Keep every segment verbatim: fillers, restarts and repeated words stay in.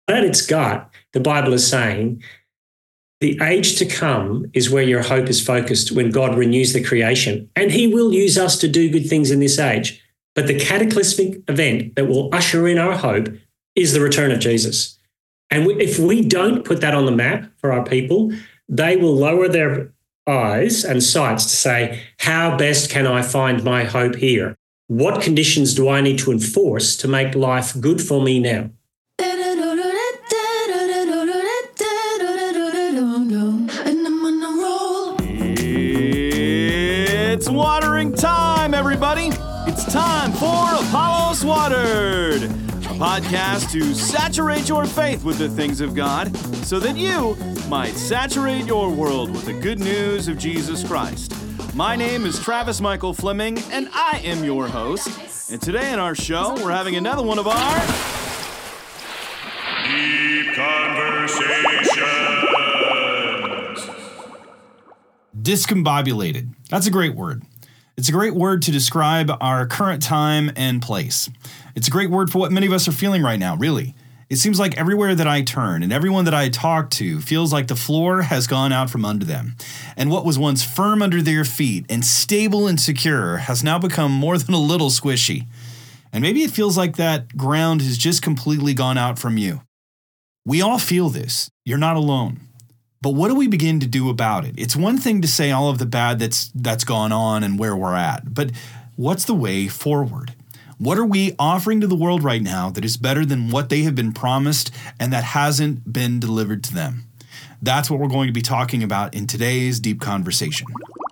at its gut, the Bible is saying the age to come is where your hope is focused when God renews the creation. And he will use us to do good things in this age. But the cataclysmic event that will usher in our hope is the return of Jesus. And we, if we don't put that on the map for our people, they will lower their eyes and sights to say, how best can I find my hope here? What conditions do I need to enforce to make life good for me now? It's watering time, everybody. It's time for Apollos Watered, a podcast to saturate your faith with the things of God so that you might saturate your world with the good news of Jesus Christ. My name is Travis Michael Fleming, and I am your host. And today in our show, we're having another one of our Deep Conversations. Discombobulated. That's a great word. It's a great word to describe our current time and place. It's a great word for what many of us are feeling right now, really. It seems like everywhere that I turn and everyone that I talk to feels like the floor has gone out from under them. And what was once firm under their feet and stable and secure has now become more than a little squishy. And maybe it feels like that ground has just completely gone out from you. We all feel this. You're not alone. But what do we begin to do about it? It's one thing to say all of the bad that's that's gone on and where we're at, but what's the way forward? What are we offering to the world right now that is better than what they have been promised and that hasn't been delivered to them? That's what we're going to be talking about in today's Deep Conversation.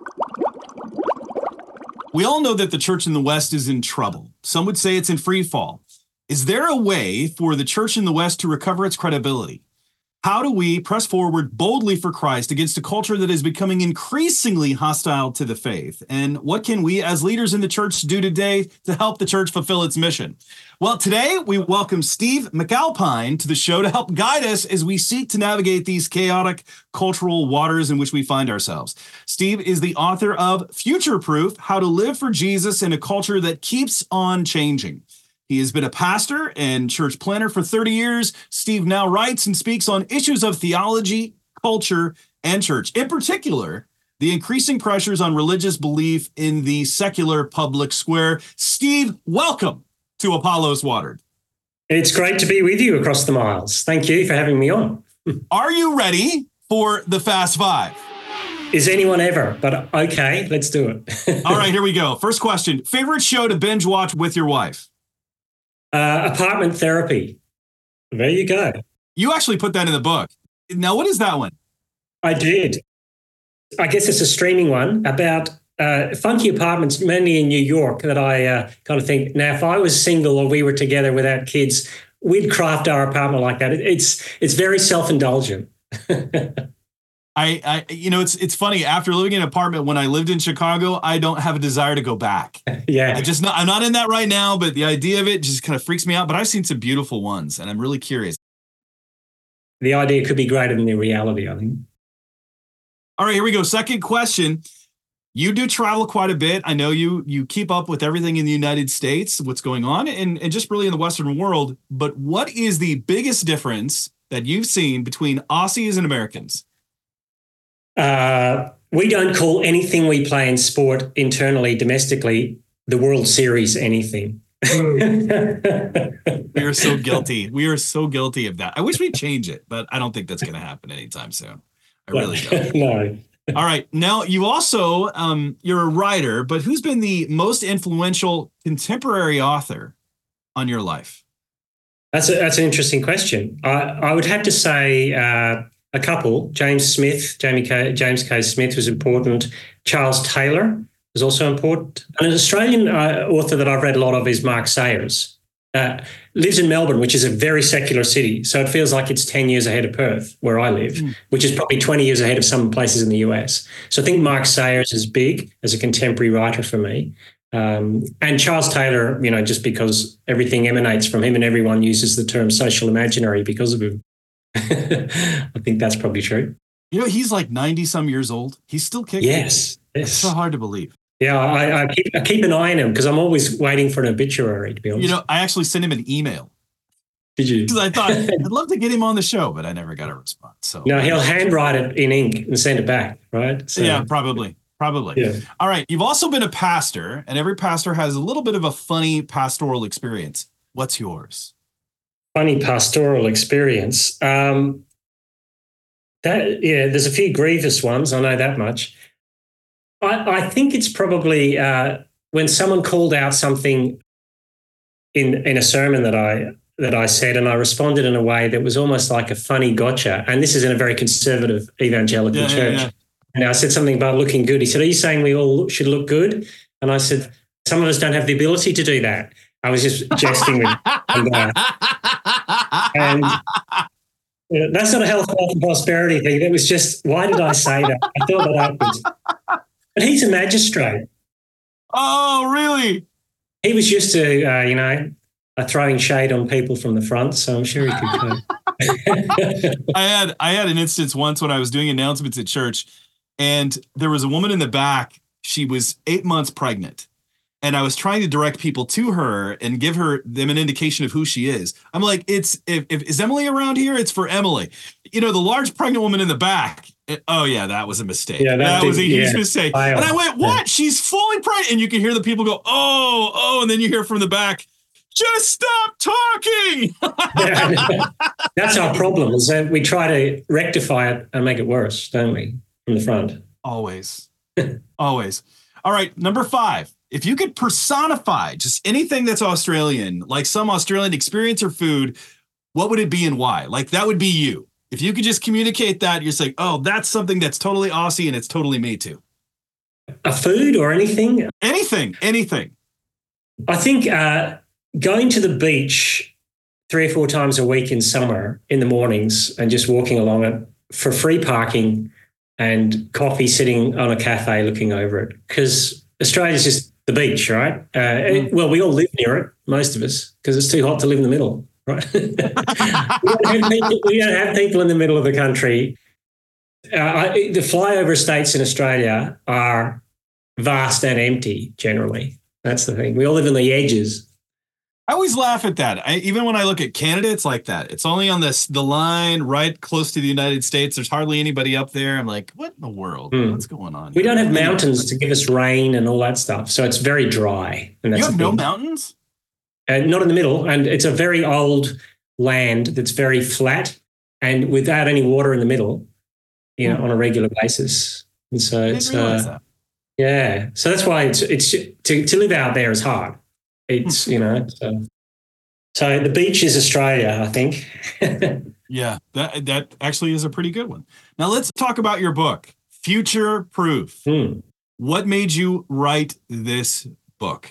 We all know that the church in the West is in trouble. Some would say it's in free fall. Is there a way for the church in the West to recover its credibility? How do we press forward boldly for Christ against a culture that is becoming increasingly hostile to the faith? And what can we as leaders in the church do today to help the church fulfill its mission? Well, today we welcome Steve McAlpine to the show to help guide us as we seek to navigate these chaotic cultural waters in which we find ourselves. Steve is the author of Future Proof: How to Live for Jesus in a Culture That Keeps on Changing. He has been a pastor and church planner for thirty years. Steve now writes and speaks on issues of theology, culture, and church. In particular, the increasing pressures on religious belief in the secular public square. Steve, welcome to Apollos Watered. It's great to be with you across the miles. Thank you for having me on. Are you ready for the Fast Five? Is anyone ever? But okay, let's do it. All right, here we go. First question. Favorite show to binge watch with your wife? Uh, apartment Therapy. There you go. You actually put that in the book. Now, what is that one? I did. I guess it's a streaming one about uh, funky apartments, mainly in New York, that I uh, kind of think, now, if I was single or we were together without kids, we'd craft our apartment like that. It, it's it's very self-indulgent. I, I, you know, it's it's funny. After living in an apartment when I lived in Chicago, I don't have a desire to go back. Yeah, I just not, I'm not in that right now. But the idea of it just kind of freaks me out. But I've seen some beautiful ones, and I'm really curious. The idea could be greater than the reality, I think. All right, here we go. Second question. You do travel quite a bit. I know you you keep up with everything in the United States, what's going on, and, and just really in the Western world. But what is the biggest difference that you've seen between Aussies and Americans? Uh, we don't call anything we play in sport internally, domestically, the World Series anything. We are so guilty. We are so guilty of that. I wish we'd change it, but I don't think that's going to happen anytime soon. I really don't. No. All right. Now, you also, um, you're a writer, but who's been the most influential contemporary author on your life? That's a, that's an interesting question. I, I would have to say uh, a couple. James Smith, Jamie K, James K. Smith was important. Charles Taylor was also important. And an Australian uh, author that I've read a lot of is Mark Sayers. Uh, lives in Melbourne, which is a very secular city. So it feels like it's ten years ahead of Perth, where I live, mm. which is probably twenty years ahead of some places in the U S. So I think Mark Sayers is big as a contemporary writer for me. Um, and Charles Taylor, you know, just because everything emanates from him and everyone uses the term social imaginary because of him. I think that's probably true. You know, he's like ninety some years old. He's still kicking. Yes. It's so hard to believe. Yeah, I, I, keep, I keep an eye on him because I'm always waiting for an obituary, to be honest. You know, I actually sent him an email. Did you? Because I thought I'd love to get him on the show, but I never got a response. So no, he'll handwrite it in ink and send it back, right? So, yeah, probably. Probably. Yeah. All right. You've also been a pastor, and every pastor has a little bit of a funny pastoral experience. What's yours? Funny pastoral experience. Um, that yeah, there's a few grievous ones. I know that much. I, I think it's probably uh, when someone called out something in in a sermon that I that I said, and I responded in a way that was almost like a funny gotcha. And this is in a very conservative evangelical yeah, church. Yeah, yeah. And I said something about looking good. He said, "Are you saying we all should look good?" And I said, "Some of us don't have the ability to do that." I was just jesting with him. And, uh, and you know, that's not a health, wealth, and prosperity thing. That was just, why did I say that? I thought that afterwards. But he's a magistrate. Oh, really? He was used to, uh, you know, uh, throwing shade on people from the front, so I'm sure he could. Uh, I had I had an instance once when I was doing announcements at church, and there was a woman in the back. She was eight months pregnant. And I was trying to direct people to her and give her them an indication of who she is. I'm like, it's if, if is Emily around here? It's for Emily. You know, the large pregnant woman in the back. It, oh yeah, that was a mistake. Yeah, that, that did, was a huge yeah. mistake. I, and I went, what? Yeah. She's fully pregnant. And you can hear the people go, oh, oh, and then you hear from the back, just stop talking. Yeah, that's our problem, is that we try to rectify it and make it worse, don't we? From the front. Always. Always. All right, number five. If you could personify just anything that's Australian, like some Australian experience or food, what would it be and why? Like that would be you. If you could just communicate that, you're saying, oh, that's something that's totally Aussie and it's totally me too. A food or anything? Anything, anything. I think uh, going to the beach three or four times a week in summer in the mornings and just walking along it for free parking and coffee sitting on a cafe looking over it. Because Australia's just the beach, right? Uh, it, well, we all live near it, most of us, because it's too hot to live in the middle, right? we, don't have people, we don't have people in the middle of the country. Uh, I, the flyover states in Australia are vast and empty, generally. That's the thing. We all live in the edges. I always laugh at that. I, even when I look at Canada, it's like that. It's only on this the line right close to the United States. There's hardly anybody up there. I'm like, what in the world? Mm. What's going on? We here? don't have mountains to give us rain and all that stuff. So it's very dry. And that's you have no mountains? Uh, not in the middle. And it's a very old land that's very flat and without any water in the middle, you know, mm. on a regular basis. And so I it's, didn't realize uh, that. yeah. So that's why it's, it's to, to live out there is hard. It's, you know, so, so the beach is Australia, I think. Yeah, that that actually is a pretty good one. Now let's talk about your book, Future Proof. Hmm. What made you write this book?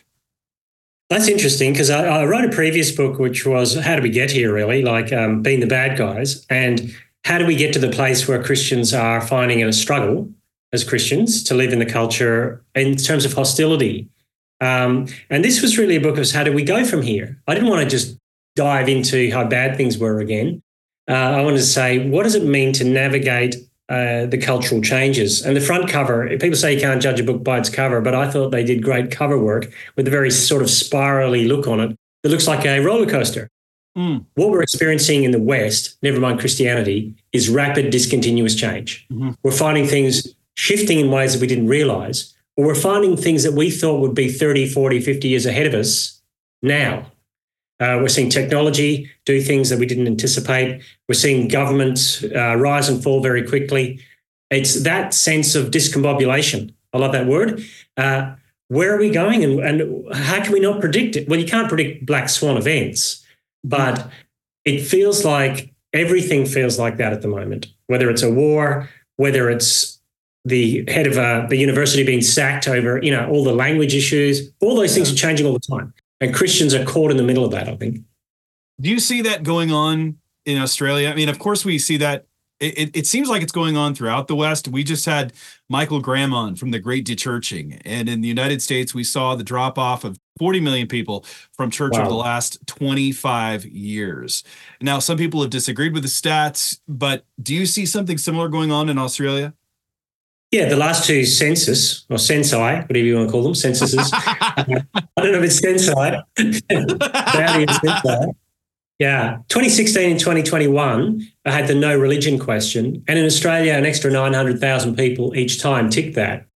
That's interesting because I, I wrote a previous book, which was How Do We Get Here, really, like um, being the bad guys. And how do we get to the place where Christians are finding it a struggle as Christians to live in the culture in terms of hostility? Um, and this was really a book of how do we go from here? I didn't want to just dive into how bad things were again. Uh, I wanted to say, what does it mean to navigate uh, the cultural changes? And the front cover, people say you can't judge a book by its cover, but I thought they did great cover work with a very sort of spirally look on it. It looks like a roller coaster. Mm. What we're experiencing in the West, never mind Christianity, is rapid discontinuous change. Mm-hmm. We're finding things shifting in ways that we didn't realize. Or we're finding things that we thought would be thirty, forty, fifty years ahead of us now. Uh, we're seeing technology do things that we didn't anticipate. We're seeing governments uh, rise and fall very quickly. It's that sense of discombobulation. I love that word. Uh, where are we going and, and how can we not predict it? Well, you can't predict black swan events, but it feels like everything feels like that at the moment, whether it's a war, whether it's the head of uh, the university being sacked over, you know, all the language issues, all those things are changing all the time. And Christians are caught in the middle of that, I think. Do you see that going on in Australia? I mean, of course we see that. It, it, it seems like it's going on throughout the West. We just had Michael Graham on from the Great Dechurching. And in the United States, we saw the drop off of forty million people from church wow. over the last twenty-five years. Now, some people have disagreed with the stats, but do you see something similar going on in Australia? Yeah, the last two census, or censi, whatever you want to call them, censuses. uh, I don't know if it's censi. Censi. Yeah. twenty sixteen and twenty twenty-one, I had the no religion question. And in Australia, an extra nine hundred thousand people each time ticked that.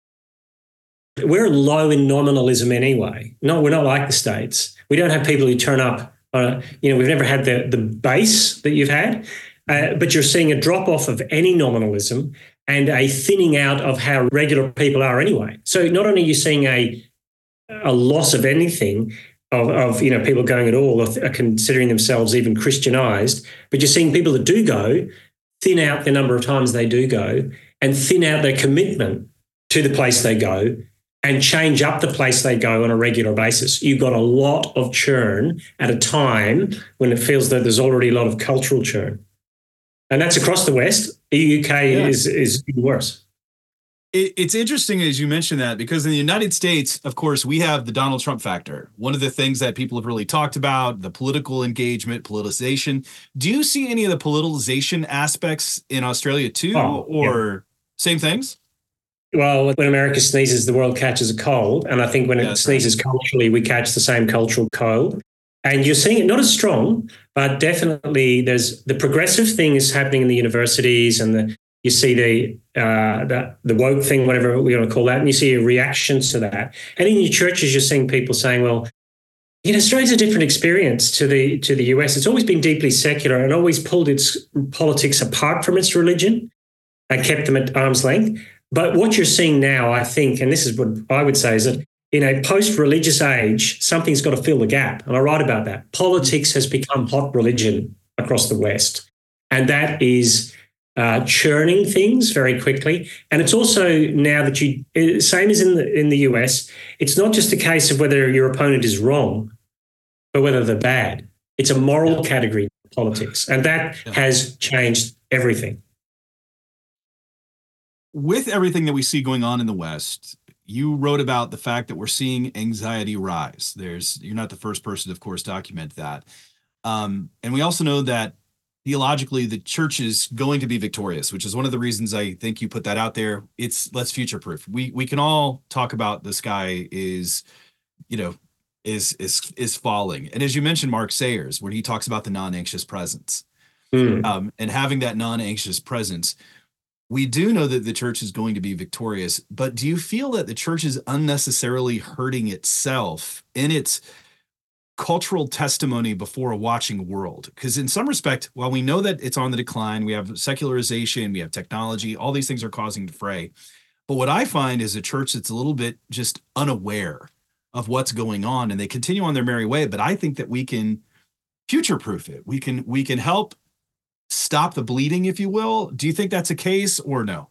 We're low in nominalism anyway. No, we're not like the States. We don't have people who turn up. Uh, you know, we've never had the, the base that you've had, uh, but you're seeing a drop off of any nominalism and a thinning out of how regular people are anyway. So not only are you seeing a a loss of anything, of, of you know people going at all, or th- considering themselves even Christianized, but you're seeing people that do go thin out the number of times they do go and thin out their commitment to the place they go and change up the place they go on a regular basis. You've got a lot of churn at a time when it feels that there's already a lot of cultural churn. And that's across the West. The U K yeah. is, is even worse. It, it's interesting as you mentioned that, because in the United States, of course, we have the Donald Trump factor. One of the things that people have really talked about, the political engagement, politicization. Do you see any of the politicization aspects in Australia too, oh, or yeah. same things? Well, when America sneezes, the world catches a cold. And I think when it That's sneezes right. culturally, we catch the same cultural cold. And you're seeing it not as strong, but definitely there's the progressive thing is happening in the universities, and the you see the, uh, the the woke thing, whatever we want to call that, and you see a reaction to that. And in your churches, you're seeing people saying, well, you know, Australia's a different experience to the to the U S. It's always been deeply secular and always pulled its politics apart from its religion and kept them at arm's length. But what you're seeing now, I think, and this is what I would say, is that in a post-religious age, something's got to fill the gap. And I write about that. Politics has become hot religion across the West. And that is uh, churning things very quickly. And it's also now that you, same as in the, in the U S, it's not just a case of whether your opponent is wrong, but whether they're bad. It's a moral yeah. category, politics. And that yeah. has changed everything. With everything that we see going on in the West, you wrote about the fact that we're seeing anxiety rise. There's, you're not the first person to, of course, document that. Um, and we also know that theologically, the church is going to be victorious, which is one of the reasons I think you put that out there. It's let's future-proof. We we can all talk about the sky is, you know, is is is falling. And as you mentioned, Mark Sayers, where he talks about the non-anxious presence, mm. um, and having that non-anxious presence. We do know that the church is going to be victorious, but do you feel that the church is unnecessarily hurting itself in its cultural testimony before a watching world? Because in some respect, while we know that it's on the decline, we have secularization, we have technology, all these things are causing the fray. But what I find is a church that's a little bit just unaware of what's going on, and they continue on their merry way. But I think that we can future-proof it. We can we can help stop the bleeding, if you will. Do you think that's a case or no?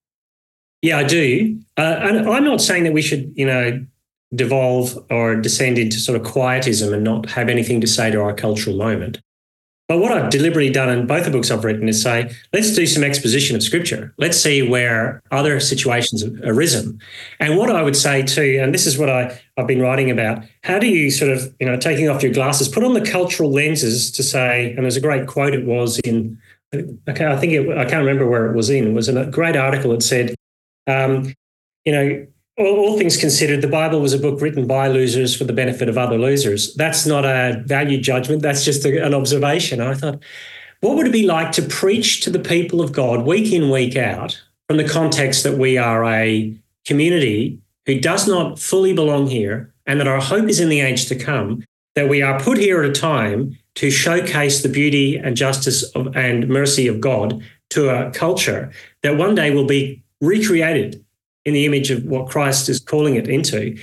Yeah, I do. Uh, and I'm not saying that we should, you know, devolve or descend into sort of quietism and not have anything to say to our cultural moment. But what I've deliberately done in both the books I've written is say, let's do some exposition of Scripture. Let's see where other situations have arisen. And what I would say too, and this is what I, I've been writing about, how do you sort of, you know, taking off your glasses, put on the cultural lenses to say, and there's a great quote it was in, okay, I think it, I can't remember where it was in, it was in a great article that said, um, you know, All, all things considered, the Bible was a book written by losers for the benefit of other losers. That's not a value judgment. That's just a, an observation. I thought, what would it be like to preach to the people of God week in, week out from the context that we are a community who does not fully belong here and that our hope is in the age to come, that we are put here at a time to showcase the beauty and justice of, and mercy of God to a culture that one day will be recreated in the image of what Christ is calling it into,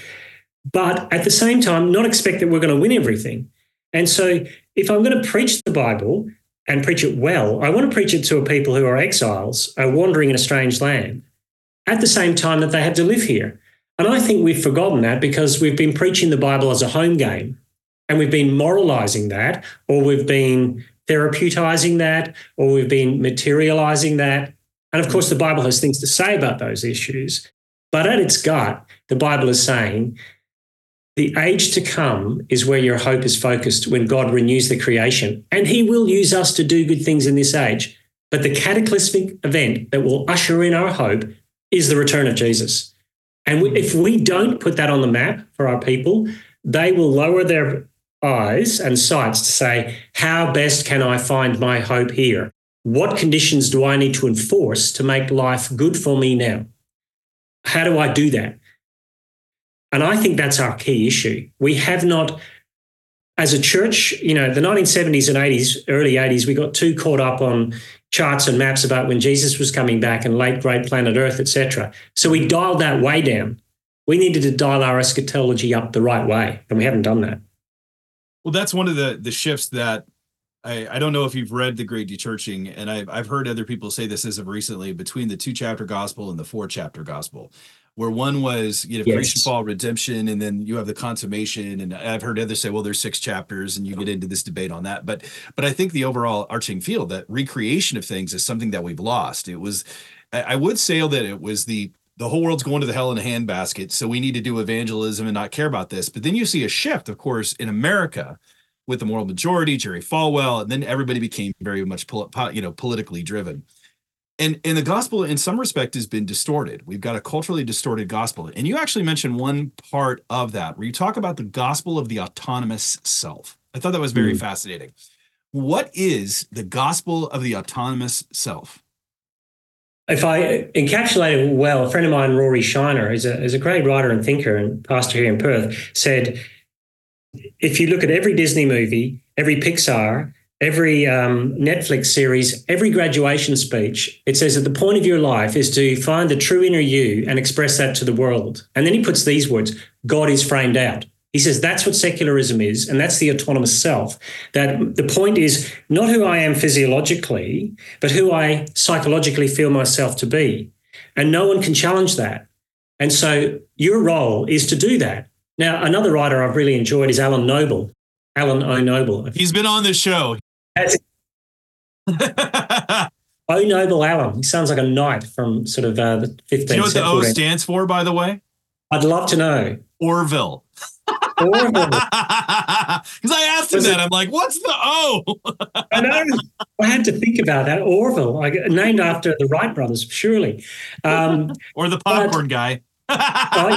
but at the same time, not expect that we're going to win everything. And so if I'm going to preach the Bible and preach it well, I want to preach it to a people who are exiles, are wandering in a strange land, at the same time that they have to live here. And I think we've forgotten that because we've been preaching the Bible as a home game, and we've been moralizing that, or we've been therapeutising that, or we've been materialising that. And of course, the Bible has things to say about those issues. But at its gut, the Bible is saying the age to come is where your hope is focused when God renews the creation. And he will use us to do good things in this age. But the cataclysmic event that will usher in our hope is the return of Jesus. And we, if we don't put that on the map for our people, they will lower their eyes and sights to say, how best can I find my hope here? What conditions do I need to enforce to make life good for me now? How do I do that? And I think that's our key issue. We have not, as a church, you know, the nineteen seventies and eighties, early eighties, we got too caught up on charts and maps about when Jesus was coming back and late great planet Earth, et cetera. So we dialed that way down. We needed to dial our eschatology up the right way, and we haven't done that. Well, that's one of the the shifts that I, I don't know if you've read The Great Dechurching, and I've, I've heard other people say this as of recently, between the two-chapter gospel and the four-chapter gospel, where one was, you know, Yes. creation, fall, redemption, and then you have the consummation. And I've heard others say, well, there's six chapters, and you get into this debate on that. But but I think the overall arching field, that recreation of things, is something that we've lost. It was, I, I would say that it was the the whole world's going to the hell in a handbasket, so we need to do evangelism and not care about this. But then you see a shift, of course, in America with the moral majority, Jerry Falwell, and then everybody became very much pol- po- you know, politically driven. And, and the gospel, in some respect, has been distorted. We've got a culturally distorted gospel. And you actually mentioned one part of that, where you talk about the gospel of the autonomous self. I thought that was very mm. fascinating. What is the gospel of the autonomous self? If I encapsulate it well, a friend of mine, Rory Shiner, is a, is a great writer and thinker and pastor here in Perth, said, if you look at every Disney movie, every Pixar, every um, Netflix series, every graduation speech, it says that the point of your life is to find the true inner you and express that to the world. And then he puts these words, God is framed out. He says that's what secularism is, and that's the autonomous self. That the point is not who I am physiologically, but who I psychologically feel myself to be. And no one can challenge that. And so your role is to do that. Now, another writer I've really enjoyed is Alan Noble, Alan O. Noble. He's been on this show. That's O. Noble Alan. He sounds like a knight from sort of uh, the fifteenth century. Do you know what the O stands for, by the way? I'd love to know. Orville. Orville. Because I asked him Was that. It? I'm like, what's the O? I know. I had to think about that. Orville, like, named after the Wright brothers, surely. Um, or the popcorn but, guy. Oh,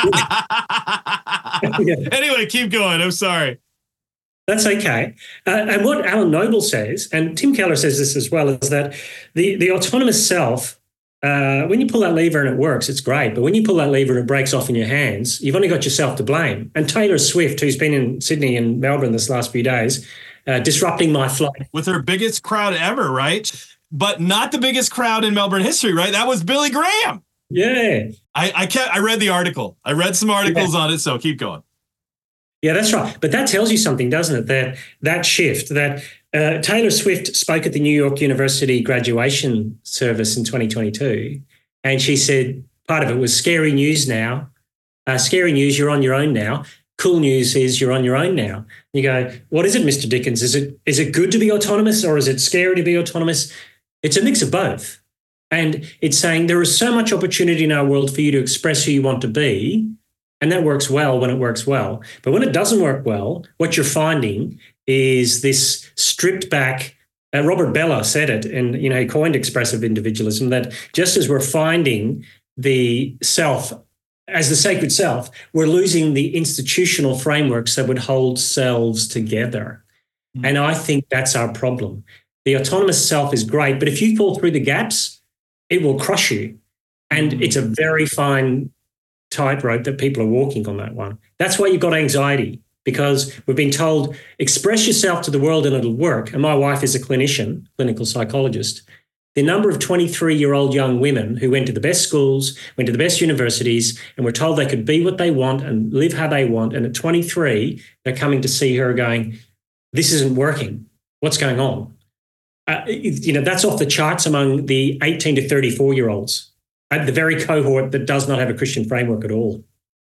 yeah. Anyway, keep going. I'm sorry. That's okay. Uh, and what Alan Noble says, and Tim Keller says this as well, is that the, the autonomous self, uh, when you pull that lever and it works, it's great. But when you pull that lever and it breaks off in your hands, you've only got yourself to blame. And Taylor Swift, who's been in Sydney and Melbourne this last few days, uh, disrupting my flight. With her biggest crowd ever, right? But not the biggest crowd in Melbourne history, right? That was Billy Graham. Yeah. I, I kept, I read the article. I read some articles yeah. on it, so keep going. Yeah, that's right. But that tells you something, doesn't it? That that shift, that uh, Taylor Swift spoke at the New York University graduation service in twenty twenty-two, and she said part of it was scary news now. Uh, scary news, you're on your own now. Cool news is you're on your own now. You go, what is it, Mister Dickens? Is it is it good to be autonomous, or is it scary to be autonomous? It's a mix of both. And it's saying there is so much opportunity in our world for you to express who you want to be. And that works well when it works well. But when it doesn't work well, what you're finding is this stripped back, uh, Robert Bellah said it, and you know, he coined expressive individualism, that just as we're finding the self as the sacred self, we're losing the institutional frameworks that would hold selves together. Mm-hmm. And I think that's our problem. The autonomous self is great, but if you fall through the gaps, it will crush you. And mm-hmm. it's a very fine tightrope that people are walking on that one. That's why you've got anxiety, because we've been told, express yourself to the world and it'll work. And my wife is a clinician, clinical psychologist. The number of twenty-three-year-old young women who went to the best schools, went to the best universities, and were told they could be what they want and live how they want. And at twenty-three, they're coming to see her going, this isn't working. What's going on? Uh, you know, that's off the charts among the eighteen to thirty-four-year-olds. At the very cohort that does not have a Christian framework at all.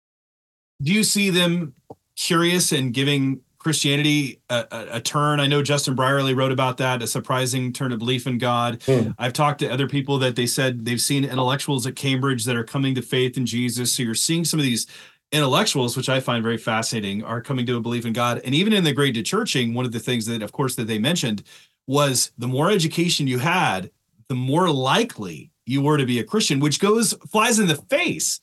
Do you see them curious and giving Christianity a, a, a turn? I know Justin Brierley wrote about that, a surprising turn of belief in God. Mm. I've talked to other people that they said they've seen intellectuals at Cambridge that are coming to faith in Jesus. So you're seeing some of these intellectuals, which I find very fascinating, are coming to a belief in God. And even in the Great Dechurching, one of the things that, of course, that they mentioned was the more education you had, the more likely you were to be a Christian, which goes flies in the face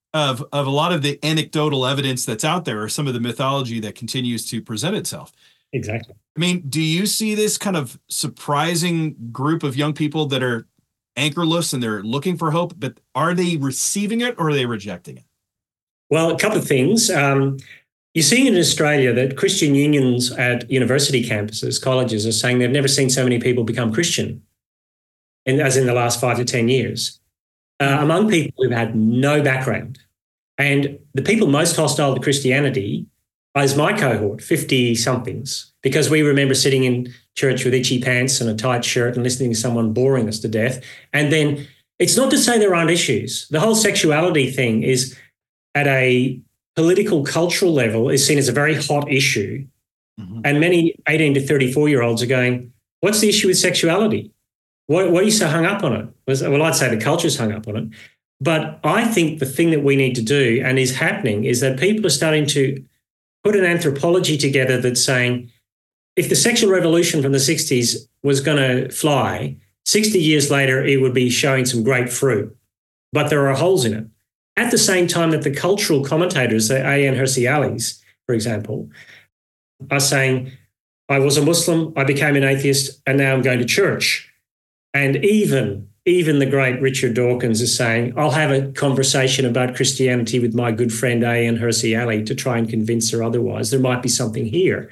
of, of a lot of the anecdotal evidence that's out there, or some of the mythology that continues to present itself. Exactly. I mean, do you see this kind of surprising group of young people that are anchorless and they're looking for hope, but are they receiving it or are they rejecting it? Well, a couple of things. Um, you're seeing in Australia that Christian unions at university campuses, colleges, are saying they've never seen so many people become Christian, and as in the last five to ten years, uh, among people who've had no background. And the people most hostile to Christianity is my cohort, fifty-somethings, because we remember sitting in church with itchy pants and a tight shirt and listening to someone boring us to death. And then it's not to say there aren't issues. The whole sexuality thing is, at a political, cultural level, is seen as a very hot issue. Mm-hmm. And many eighteen to thirty-four-year-olds are going, what's the issue with sexuality? Why, why are you so hung up on it? Well, I'd say the culture's hung up on it. But I think the thing that we need to do, and is happening, is that people are starting to put an anthropology together that's saying, if the sexual revolution from the sixties was going to fly, sixty years later, it would be showing some great fruit. But there are holes in it. At the same time that the cultural commentators, the Ayaan Hirsi Alis, for example, are saying, I was a Muslim, I became an atheist, and now I'm going to church. And even, even the great Richard Dawkins is saying, I'll have a conversation about Christianity with my good friend Ayaan Hirsi Ali to try and convince her otherwise. There might be something here.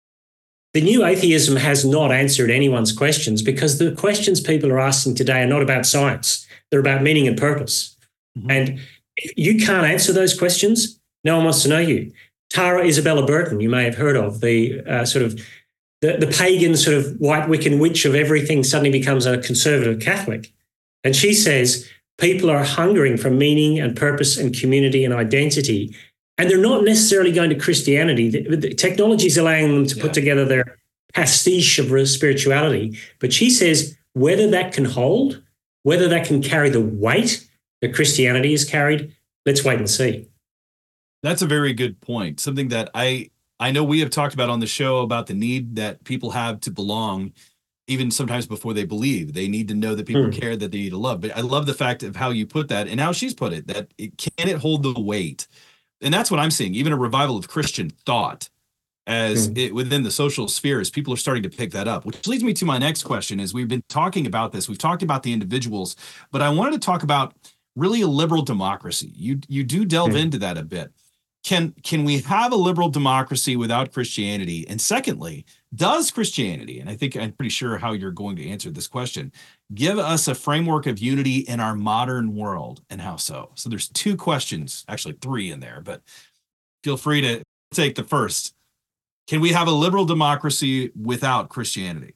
The new atheism has not answered anyone's questions, because the questions people are asking today are not about science. They're about meaning and purpose. Mm-hmm. And if you can't answer those questions, no one wants to know you. Tara Isabella Burton, you may have heard of, the uh, sort of the, the pagan sort of white Wiccan witch of everything, suddenly becomes a conservative Catholic. And she says people are hungering for meaning and purpose and community and identity. And they're not necessarily going to Christianity. The, the technology is allowing them to yeah. put together their pastiche of spirituality. But she says whether that can hold, whether that can carry the weight that Christianity is carried, let's wait and see. That's a very good point. Something that I I know we have talked about on the show, about the need that people have to belong, even sometimes before they believe. They need to know that people hmm. care, that they need to love. But I love the fact of how you put that and how she's put it, that it can it hold the weight. And that's what I'm seeing, even a revival of Christian thought as hmm. it, within the social spheres, people are starting to pick that up, which leads me to my next question. Is we've been talking about this, we've talked about the individuals, but I wanted to talk about really a liberal democracy. You you do delve hmm. into that a bit. Can can we have a liberal democracy without Christianity? And secondly, does Christianity, and I think I'm pretty sure how you're going to answer this question, give us a framework of unity in our modern world, and how so? So there's two questions, actually three in there, but feel free to take the first. Can we have a liberal democracy without Christianity?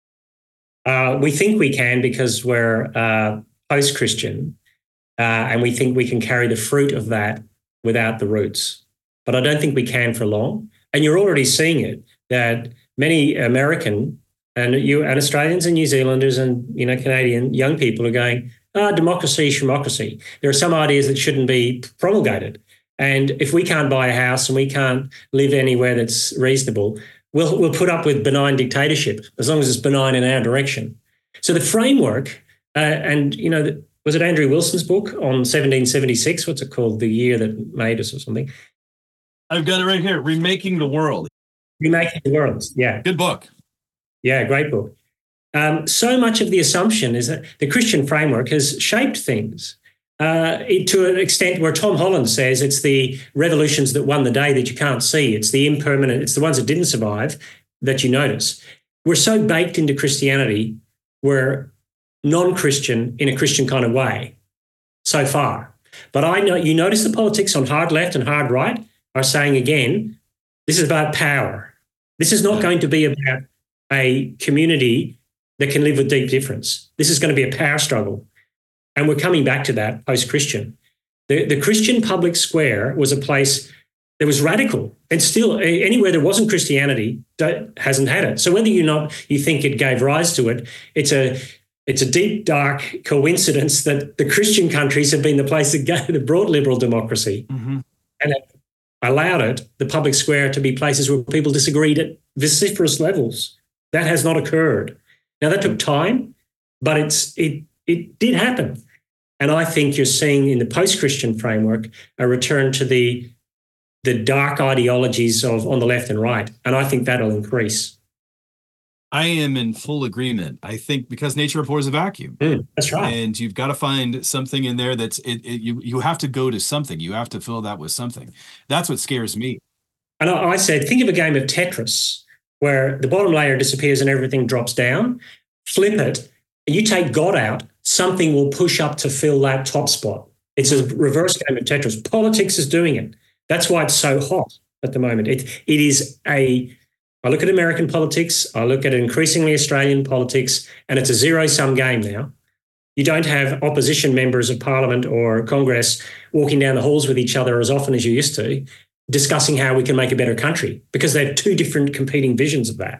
Uh, we think we can, because we're uh, post-Christian, uh, and we think we can carry the fruit of that without the roots. But I don't think we can for long. And you're already seeing it, that many American and you and Australians and New Zealanders and, you know, Canadian young people are going, ah, democracy, democracy. There are some ideas that shouldn't be promulgated. And if we can't buy a house and we can't live anywhere that's reasonable, we'll we'll put up with benign dictatorship as long as it's benign in our direction. So the framework, uh, and, you know, the, was it Andrew Wilson's book on seventeen seventy-six? What's it called? The Year That Made Us or something? I've got it right here. Remaking the World. Remaking the World, yeah. Good book. Yeah, great book. Um, so much of the assumption is that the Christian framework has shaped things uh, it, to an extent where Tom Holland says it's the revolutions that won the day that you can't see. It's the impermanent, it's the ones that didn't survive that you notice. We're so baked into Christianity, we're non-Christian in a Christian kind of way so far. But I know you notice the politics on hard left and hard right are saying again, this is about power. This is not going to be about a community that can live with deep difference. This is going to be a power struggle. And we're coming back to that post-Christian. The, the Christian public square was a place that was radical, and still anywhere there wasn't Christianity hasn't had it. So whether you not you think it gave rise to it, it's a it's a deep, dark coincidence that the Christian countries have been the place that, gave, that brought liberal democracy. Mm-hmm. And it allowed it, the public square, to be places where people disagreed at vociferous levels. That has not occurred. Now, that took time, but it's it it did happen. And I think you're seeing in the post-Christian framework a return to the, the dark ideologies of on the left and right. And I think that'll increase. I am in full agreement. I think because nature abhors a vacuum. Mm, that's right. And you've got to find something in there that's it, it. You you have to go to something. You have to fill that with something. That's what scares me. And I, I said, think of a game of Tetris where the bottom layer disappears and everything drops down. Flip it. You take God out, something will push up to fill that top spot. It's a reverse game of Tetris. Politics is doing it. That's why it's so hot at the moment. It, it is a, I look at American politics, I look at increasingly Australian politics, and it's a zero-sum game now. You don't have opposition members of Parliament or Congress walking down the halls with each other as often as you used to, discussing how we can make a better country, because they have two different competing visions of that.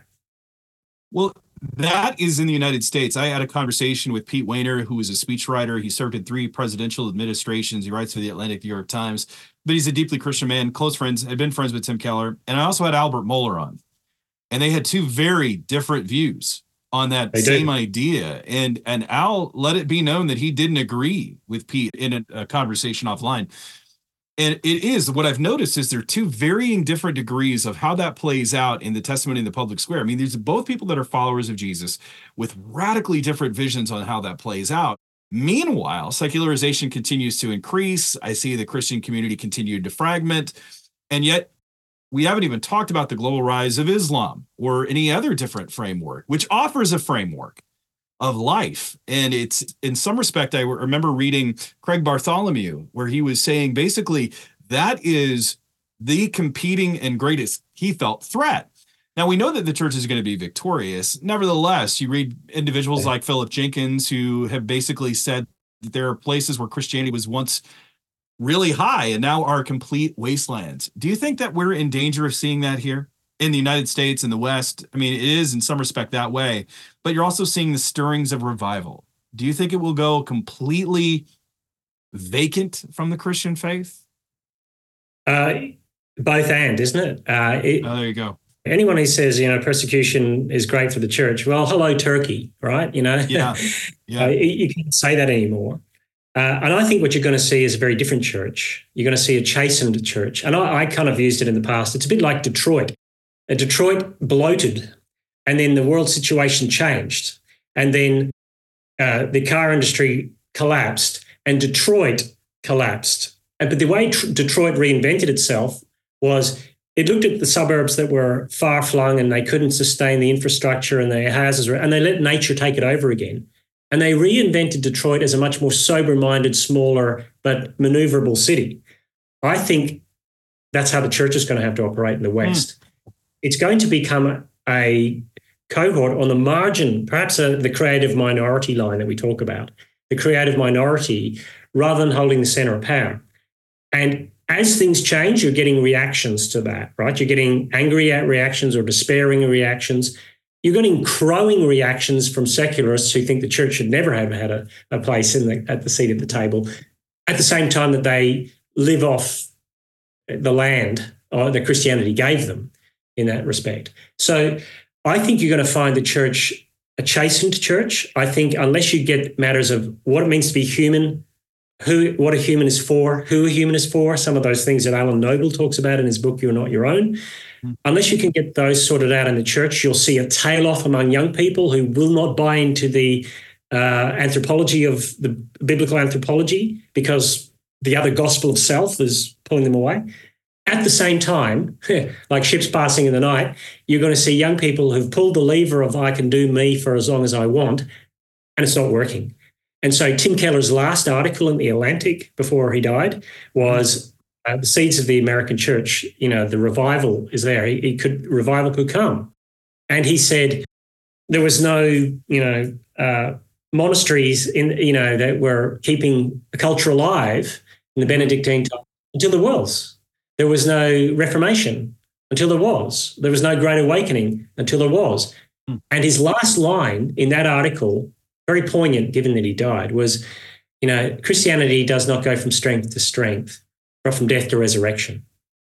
Well, that is in the United States. I had a conversation with Pete Wehner, who is a speechwriter. He served in three presidential administrations. He writes for the Atlantic, New York Times, but he's a deeply Christian man, close friends, had been friends with Tim Keller. And I also had Albert Mohler on, and they had two very different views on that they same did. idea. And, and Al let it be known that he didn't agree with Pete in a, a conversation offline. And it is, what I've noticed is there are two varying different degrees of how that plays out in the testimony in the public square. I mean, there's both people that are followers of Jesus with radically different visions on how that plays out. Meanwhile, secularization continues to increase. I see the Christian community continue to fragment. And yet we haven't even talked about the global rise of Islam or any other different framework, which offers a framework of life. And it's, in some respect, I remember reading Craig Bartholomew, where he was saying basically that is the competing and greatest, he felt, threat. Now, we know that the church is going to be victorious. Nevertheless, you read individuals like Philip Jenkins who have basically said that there are places where Christianity was once really high and now are complete wastelands. Do you think that we're in danger of seeing that here in the United States and the West? I mean, it is in some respect that way, but you're also seeing the stirrings of revival. Do you think it will go completely vacant from the Christian faith? Uh, both and, isn't it? Uh, it? Oh, there you go. Anyone who says, you know, persecution is great for the church, well, hello, Turkey, right? You know, Yeah, yeah. uh, you can't say that anymore. Uh, and I think what you're going to see is a very different church. You're going to see a chastened church. And I, I kind of used it in the past. It's a bit like Detroit. Uh, Detroit bloated, and then the world situation changed. And then uh, the car industry collapsed, and Detroit collapsed. Uh, but the way tr- Detroit reinvented itself was it looked at the suburbs that were far-flung and they couldn't sustain the infrastructure and their houses, and they let nature take it over again. And they reinvented Detroit as a much more sober-minded, smaller, but maneuverable city. I think that's how the church is going to have to operate in the West. Mm. It's going to become a cohort on the margin, perhaps a, the creative minority line that we talk about, the creative minority, rather than holding the center of power. And as things change, you're getting reactions to that, right? You're getting angry at reactions or despairing reactions. You're getting crowing reactions from secularists who think the church should never have had a, a place in the, at the seat at the table, at the same time that they live off the land uh, that Christianity gave them in that respect. So I think you're going to find the church a chastened church. I think unless you get matters of what it means to be human, who, what a human is for, who a human is for, some of those things that Alan Noble talks about in his book, You're Not Your Own. Mm. Unless you can get those sorted out in the church, you'll see a tail off among young people who will not buy into the uh, anthropology of the biblical anthropology because the other gospel of self is pulling them away. At the same time, like ships passing in the night, you're going to see young people who've pulled the lever of I can do me for as long as I want, and it's not working. And so Tim Keller's last article in The Atlantic before he died was uh, the seeds of the American church. You know, the revival is there. He, he could revival could come. And he said there was no, you know, uh, monasteries in, you know, that were keeping the culture alive in the Benedictine time until there was. There was no Reformation until there was. There was no Great Awakening until there was. Mm. And his last line in that article, very poignant given that he died, was, you know, Christianity does not go from strength to strength, but from death to resurrection.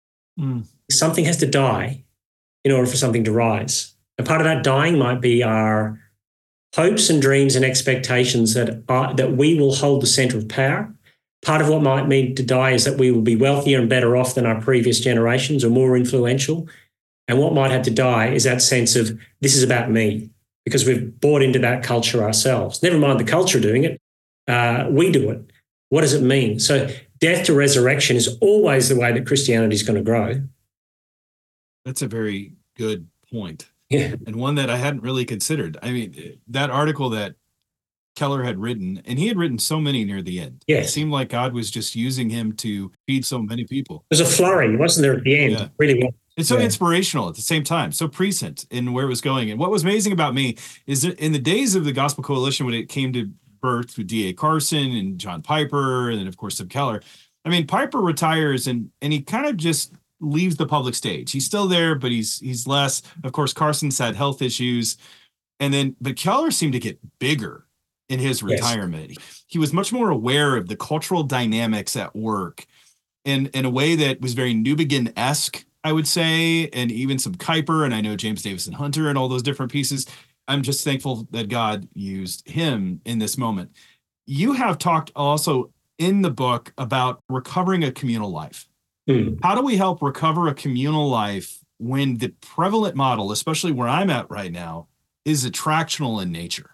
Mm. Something has to die in order for something to rise. And part of that dying might be our hopes and dreams and expectations that are, that we will hold the center of power. Part of what might mean to die is that we will be wealthier and better off than our previous generations or more influential. And what might have to die is that sense of this is about me, because we've bought into that culture ourselves. Never mind the culture doing it. Uh, we do it. What does it mean? So death to resurrection is always the way that Christianity is going to grow. That's a very good point. Yeah. And one that I hadn't really considered. I mean, that article that Keller had written, and he had written so many near the end. Yes. It seemed like God was just using him to feed so many people. There's a flurry, wasn't there, at the end? Yeah. Really well. It's so Yeah. inspirational at the same time, so prescient in where it was going. And what was amazing about me is that in the days of the Gospel Coalition, when it came to birth with D A Carson and John Piper, and then of course Tim Keller, I mean, Piper retires and and he kind of just leaves the public stage. He's still there, but he's he's less. Of course, Carson's had health issues, and then but Keller seemed to get bigger in his retirement. Yes. He was much more aware of the cultural dynamics at work in in a way that was very New Begin-esque, I would say, and even some Kuyper, and I know James Davison Hunter and all those different pieces. I'm just thankful that God used him in this moment. You have talked also in the book about recovering a communal life. Mm. How do we help recover a communal life when the prevalent model, especially where I'm at right now, is attractional in nature?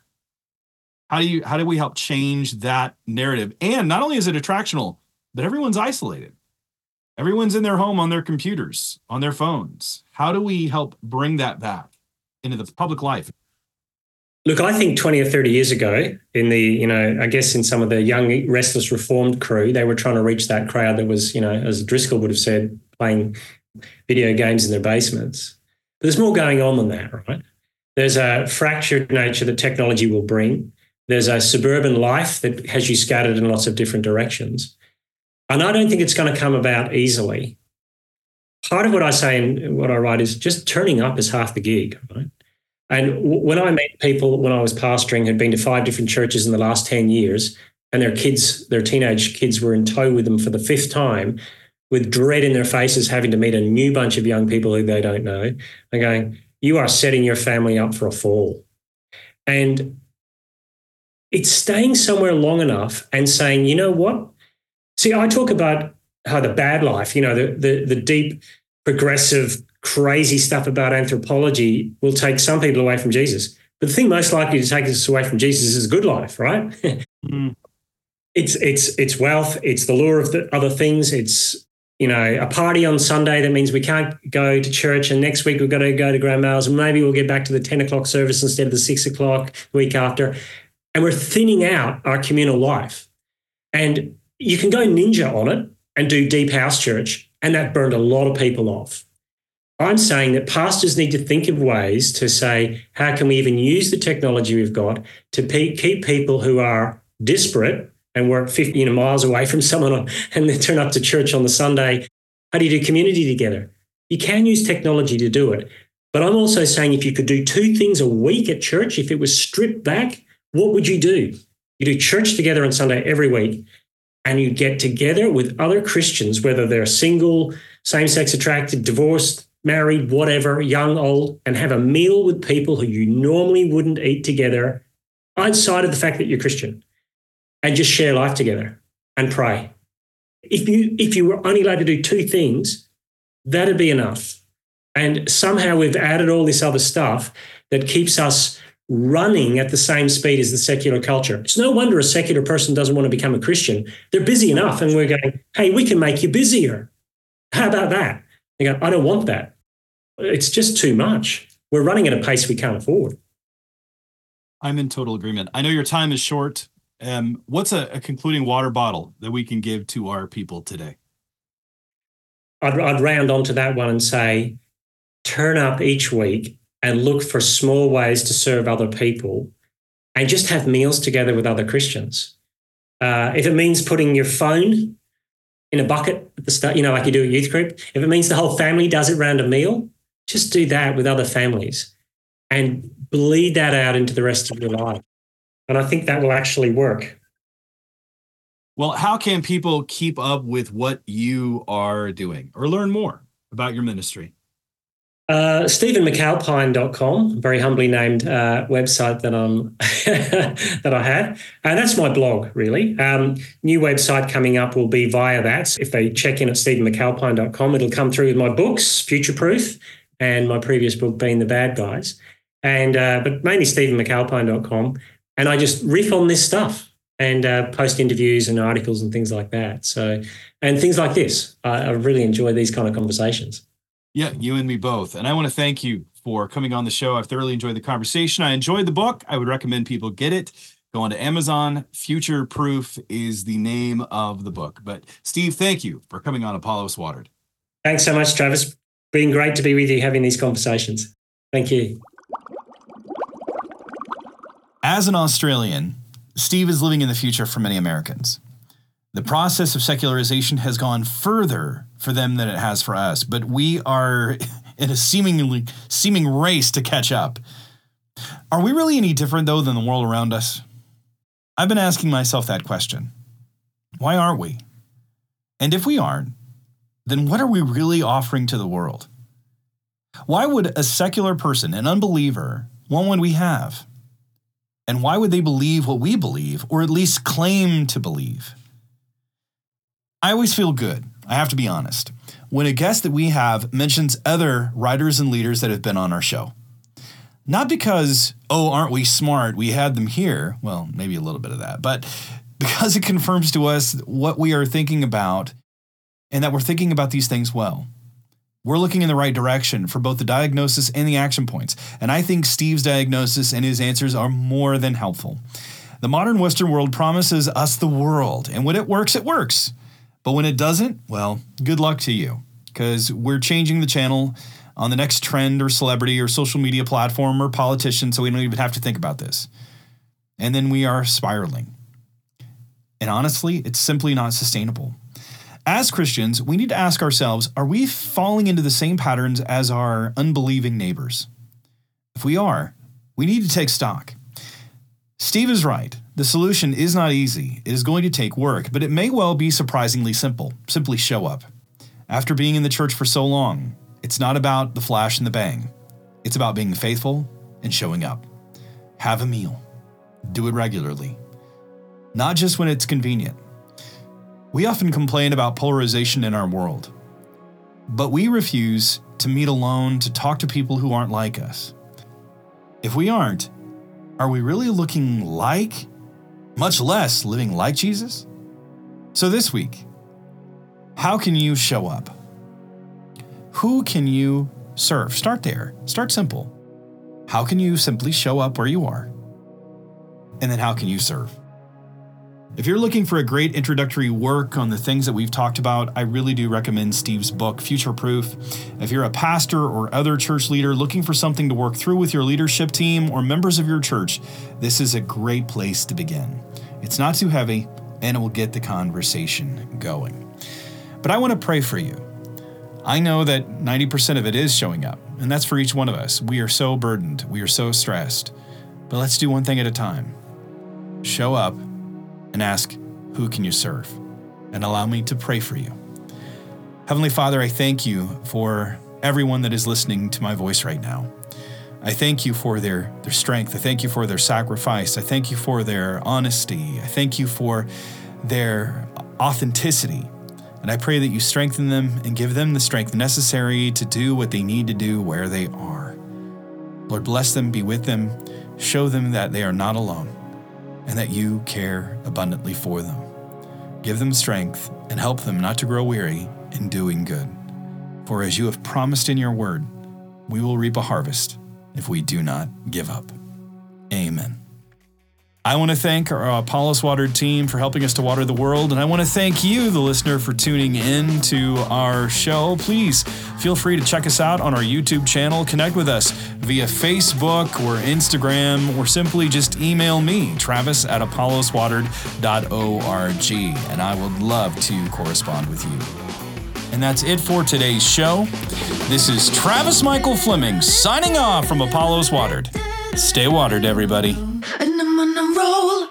How do you how do we help change that narrative? And not only is it attractional, but everyone's isolated. Everyone's in their home on their computers, on their phones. How do we help bring that back into the public life? Look, I think twenty or thirty years ago, in the, you know, I guess in some of the young, restless Reformed crew, they were trying to reach that crowd that was, you know, as Driscoll would have said, playing video games in their basements. But there's more going on than that, right? There's a fractured nature that technology will bring. There's a suburban life that has you scattered in lots of different directions. And I don't think it's going to come about easily. Part of what I say and what I write is just turning up is half the gig, right? And when I met people when I was pastoring who'd been to five different churches in the last ten years, and their kids, their teenage kids were in tow with them for the fifth time, with dread in their faces, having to meet a new bunch of young people who they don't know, I'm going, you are setting your family up for a fall. And it's staying somewhere long enough and saying, you know what? See, I talk about how the bad life, you know, the the, the deep, progressive, crazy stuff about anthropology will take some people away from Jesus. But the thing most likely to take us away from Jesus is a good life, right? mm. It's it's it's wealth. It's the lure of the other things. It's, you know, a party on Sunday that means we can't go to church, and next week we've got to go to grandma's, and maybe we'll get back to the ten o'clock service instead of the six o'clock week after. And we're thinning out our communal life. And you can go ninja on it and do deep house church, and that burned a lot of people off. I'm saying that pastors need to think of ways to say, how can we even use the technology we've got to pe- keep people who are disparate and work fifty you know, miles away from someone on, and then turn up to church on the Sunday? How do you do community together? You can use technology to do it. But I'm also saying if you could do two things a week at church, if it was stripped back, what would you do? You do church together on Sunday every week, and you get together with other Christians, whether they're single, same-sex attracted, divorced, married, whatever, young, old, and have a meal with people who you normally wouldn't eat together outside of the fact that you're Christian, and just share life together and pray. If you if you were only allowed to do two things, that'd be enough. And somehow we've added all this other stuff that keeps us running at the same speed as the secular culture. It's no wonder a secular person doesn't want to become a Christian. They're busy enough, and we're going, hey, we can make you busier. How about that? They go, I don't want that. It's just too much. We're running at a pace we can't afford. I'm in total agreement. I know your time is short. Um, what's a, a concluding water bottle that we can give to our people today? I'd, I'd round onto that one and say, turn up each week and look for small ways to serve other people, and just have meals together with other Christians. Uh, if it means putting your phone in a bucket at the start, you know, like you do at youth group, if it means the whole family does it around a meal, just do that with other families and bleed that out into the rest of your life. And I think that will actually work. Well, how can people keep up with what you are doing or learn more about your ministry? Uh, Stephen McAlpine dot com, very humbly named uh, website that I'm that I have, and that's my blog really. Um, new website coming up will be via that. If they check in at Stephen McAlpine dot com, it'll come through with my books, Future Proof, and my previous book being The Bad Guys, and uh, but mainly Stephen McAlpine dot com, and I just riff on this stuff and uh, post interviews and articles and things like that. So and things like this, I, I really enjoy these kind of conversations. Yeah, you and me both. And I want to thank you for coming on the show. I've thoroughly enjoyed the conversation. I enjoyed the book. I would recommend people get it. Go on to Amazon. Future Proof is the name of the book. But Steve, thank you for coming on Apollos Watered. Thanks so much, Travis. Been great to be with you having these conversations. Thank you. As an Australian, Steve is living in the future for many Americans. The process of secularization has gone further for them than it has for us, but we are in a seemingly seeming race to catch up. Are we really any different, though, than the world around us? I've been asking myself that question. Why aren't we? And if we aren't, then what are we really offering to the world? Why would a secular person, an unbeliever, want what we have? And why would they believe what we believe, or at least claim to believe? I always feel good, I have to be honest, when a guest that we have mentions other writers and leaders that have been on our show. Not because, oh, aren't we smart, we had them here, well, maybe a little bit of that, but because it confirms to us what we are thinking about and that we're thinking about these things well. We're looking in the right direction for both the diagnosis and the action points, and I think Steve's diagnosis and his answers are more than helpful. The modern Western world promises us the world, and when it works, it works. But when it doesn't, well, good luck to you, because we're changing the channel on the next trend or celebrity or social media platform or politician, so we don't even have to think about this. And then we are spiraling. And honestly, it's simply not sustainable. As Christians, we need to ask ourselves, are we falling into the same patterns as our unbelieving neighbors? If we are, we need to take stock. Steve is right. The solution is not easy. It is going to take work, but it may well be surprisingly simple. Simply show up. After being in the church for so long, it's not about the flash and the bang. It's about being faithful and showing up. Have a meal. Do it regularly. Not just when it's convenient. We often complain about polarization in our world, but we refuse to meet alone to talk to people who aren't like us. If we aren't, are we really looking like, much less living like Jesus? So this week, how can you show up? Who can you serve? Start there. Start simple. How can you simply show up where you are? And then how can you serve? If you're looking for a great introductory work on the things that we've talked about, I really do recommend Steve's book, Future Proof. If you're a pastor or other church leader looking for something to work through with your leadership team or members of your church, this is a great place to begin. It's not too heavy, and it will get the conversation going. But I want to pray for you. I know that ninety percent of it is showing up, and that's for each one of us. We are so burdened. We are so stressed. But let's do one thing at a time. Show up and ask, who can you serve? And allow me to pray for you. Heavenly Father, I thank you for everyone that is listening to my voice right now. I thank you for their, their strength. I thank you for their sacrifice. I thank you for their honesty. I thank you for their authenticity. And I pray that you strengthen them and give them the strength necessary to do what they need to do where they are. Lord, bless them, be with them, show them that they are not alone, and that you care abundantly for them. Give them strength and help them not to grow weary in doing good. For as you have promised in your word, we will reap a harvest if we do not give up. Amen. I want to thank our Apollos Watered team for helping us to water the world, and I want to thank you, the listener, for tuning in to our show. Please feel free to check us out on our YouTube channel, connect with us via Facebook or Instagram, or simply just email me, Travis at apollos watered dot org, and I would love to correspond with you. And that's it for today's show. This is Travis Michael Fleming signing off from Apollos Watered. Stay watered, everybody. And I'm on a roll.